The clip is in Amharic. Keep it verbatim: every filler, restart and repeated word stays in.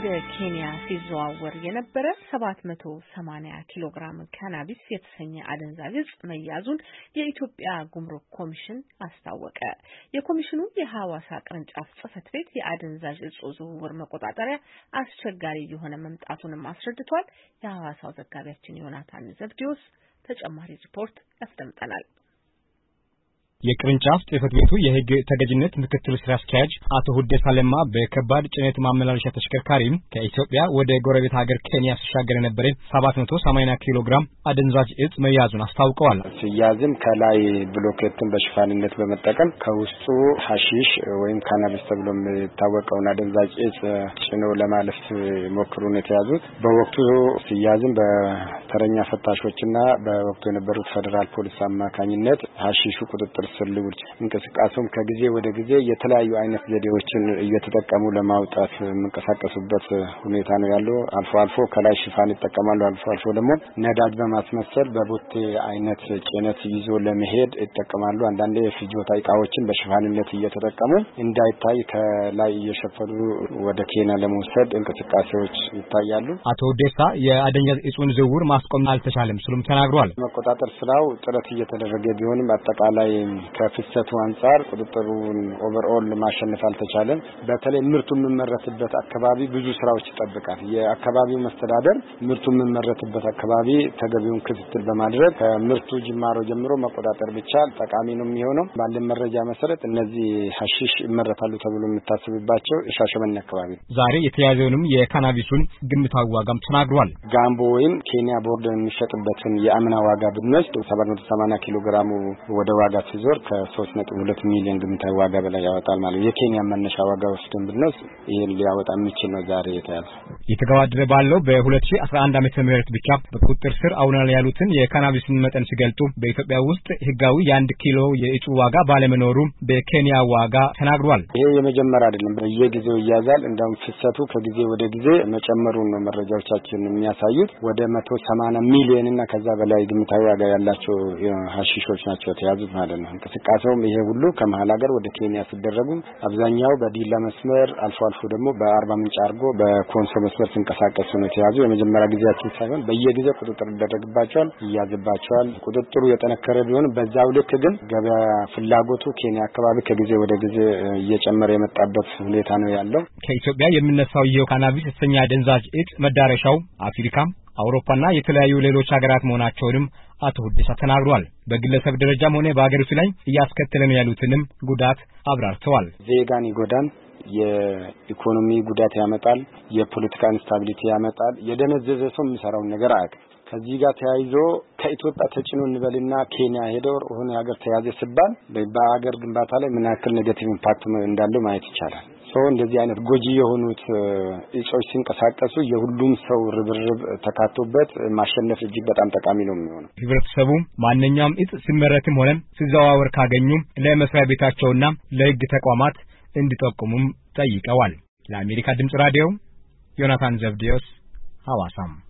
ወደ ኬንያ ሲዘዋወር የነበረ ሰባት መቶ ሰማንያ ኪሎ ግራም ካናቢስ የተሰኘ አደንዛዥ እጽ መያዙን የኢትዮጵያ ጉምሩክ ኮሚሽን አስታወቀ። የኮሚሽኑ የሐዋሳ ቅርንጫፍ ጽሕፈት ቤት የአደንዛዥ እጽ ዝውውር መቆጣጠሪያ አስቸጋሪ የሆነ መምጣቱንም አስረድቷል። የሐዋሳው ዘጋቢያችን ዮናታን ዘብዲዮስ ተጨማሪ ሪፖርት ያስደምጠናል። የቅርንጫፍ ጽሕፈት ቤቱ የሕግ ተገዥነት ምክትል ስራ አስኪያጅ አቶ ሁዴሳ ለማ በከባድ ጭነት ማመላለሻ ተሽከርካሪ ከኢትዮጵያ ወደ ጎረቤት ሀገር ኬንያ ሲሻገር የነበረ ሰባት መቶ ሰማንያ ኪሎ ግራም አደንዛዥ እጽ መያዙን አስታውቀዋል። ሲያዝም ከላይ ብሎኬትን በሽፋንነት በመጠቀም ከውስጡ ሐሺሽ ወይም ካናቢስ ተብሎ የሚታወቀውን አደንዛዥ እጽ ጭነው ለማለፍ ሞክሩ ነው የተያዙት። በወቅቱ ሲያዝም በተረኛ ፈታሾችና በወቅቱ የነበሩት ፌደራል ፖሊስ አማካኝነት ሐሺሹ ቁጥጥር ስልውል እንቅስቃሴም ከጊዜ ወደ ጊዜ የተለያዩ አይነት ዘዴዎችን እየተጠቀሙ ለማውጣት መንቀሳቀሱበት ሁኔታ ነው ያለው። አልፎ አልፎ ከላይ ሽፋን ይጠቀማሉ፣ አልፎ አልፎ ደግሞ ነዳጅ በማስመሰል በቦቴ አይነት ጭነት ይዞ ለመሄድ ይጠቀማሉ። አንዳንዴ የፍጆታ ዕቃዎችን በሽፋንነት እየተጠቀሙ እንዳይታይ ከላይ እየሸፈኑ ወደ ኬንያ ለመውሰድ እንቅስቃሴዎች ይታያሉ። አቶ ሁዴሳ የአደንዛዥ እጹን ዝውውር ማስቆም አልተቻለም ሲሉም ተናግረዋል። መቆጣጠር ስራው ጥረት እየተደረገ ቢሆንም አጠቃላይ ከፍሰቱ አንፃር ቁጥጥሩን ኦቨርኦል ማሸነፍ አልተቻለም። በተለይ ምርቱ የሚመረትበት አካባቢ ብዙ ስራዎች ይጠብቃል። የአካባቢው መስተዳደር ምርቱ የሚመረትበት አካባቢ ተገቢውን ክትትል በማድረግ ከምርቱ ጅማሮ ጀምሮ መቆጣጠር ብቻል ጠቃሚ ነው የሚሆነው። ባለን መረጃ መሰረት እነዚህ ሐሺሽ ይመረታሉ ተብሎ የሚታሰብባቸው ሻሸመኔ አካባቢ ዛሬ የተያዘውንም የካናቢሱን ግምታዊ ዋጋም ተናግሯል። ጋምቦ ወይም ኬንያ ቦርደር የሚሸጥበትን የአምና ዋጋ ብንወስድ ሰባት መቶ ሰማንያ ኪሎ ግራሙ ወደ ዋጋ ሲዞር ከሶስት ነጥብ ሁለት ሚሊዮን ግምታዊ ዋጋ በላይ ያወጣል ማለት ነው። የኬንያ መነሻ ዋጋ ወስደን ብንወስድ ይሄን ሊያወጣ የሚችል ነው ዛሬ የተያዘ። የተገባደደ ባለው በ2011 ዓመተ ምህረት ብቻ በቁጥጥር ስር አውለናል ያሉትን የካናቢስን መጠን ሲገልጡ በኢትዮጵያ ውስጥ ህጋዊ የአንድ ኪሎ የእጹ ዋጋ ባለመኖሩ በኬንያ ዋጋ ተናግሯል። ይሄ የመጀመሪያ አይደለም፣ በየጊዜው ይያዛል። እንደውም ፍሰቱ ከጊዜ ወደ ጊዜ መጨመሩን ነው መረጃዎቻችን የሚያሳዩት። ወደ መቶ ሰማንያ ሚሊዮን እና ከዛ በላይ ግምታዊ ዋጋ ያላቸው ሐሺሾች ናቸው የተያዙት ማለት ነው። እንቅስቃሴውም ይሄ ሁሉ ከመሃል ሀገር ወደ ኬንያ ሲደረጉ አብዛኛው በዲላ መስመር አልፎ አልፎ ደግሞ በአርባ ምንጭ አርጎ በኮንሶ መስመር ሲንቀሳቀሱ ነው የተያዙ። የመጀመሪያ ጊዜያችን ሳይሆን በየጊዜው ቁጥጥር ይደረግባቸዋል፣ ይያዝባቸዋል። ቁጥጥሩ የጠነከረ ቢሆን በዛው ልክ ግን ገበያ ፍላጎቱ ኬንያ አካባቢ ከጊዜ ወደ ጊዜ እየጨመረ የመጣበት ሁኔታ ነው ያለው። ከኢትዮጵያ የሚነሳው ይሄው ካናቢስ የተሰኘ አደንዛዥ እጽ መዳረሻው አፍሪካ፣ አውሮፓና የተለያዩ ሌሎች ሀገራት መሆናቸውንም አቶ ሁዴሳ ተናግሯል። በግለሰብ ደረጃም ሆነ በአገሪቱ ላይ እያስከተለ ነው ያሉትንም ጉዳት አብራርተዋል። ዜጋን ይጎዳል፣ የኢኮኖሚ ጉዳት ያመጣል፣ የፖለቲካ ኢንስታቢሊቲ ያመጣል። የደነዘዘ ሰው የሚሰራው ነገር አያውቅም። ከዚህ ጋር ተያይዞ ከኢትዮጵያ ተጭኖ እንበልና ኬንያ ሄደው ሆነ ሀገር ተያዘ ሲባል በአገር ግንባታ ላይ ምን ያክል ኔጌቲቭ ኢምፓክት እንዳለው ማየት ይቻላል። ሰው እንደዚህ አይነት ጎጂ የሆኑት እጾች ሲንቀሳቀሱ የሁሉም ሰው ርብርብ ተካቶበት ማሸነፍ እጅግ በጣም ጠቃሚ ነው የሚሆነው። ህብረተሰቡ ማንኛውም እጽ ሲመረትም ሆነ ሲዘዋወር ካገኙ ለመስሪያ ቤታቸውና ለህግ ተቋማት እንዲጠቁሙም ጠይቀዋል። ለአሜሪካ ድምጽ ራዲዮ ዮናታን ዘብዲዮስ ሐዋሳም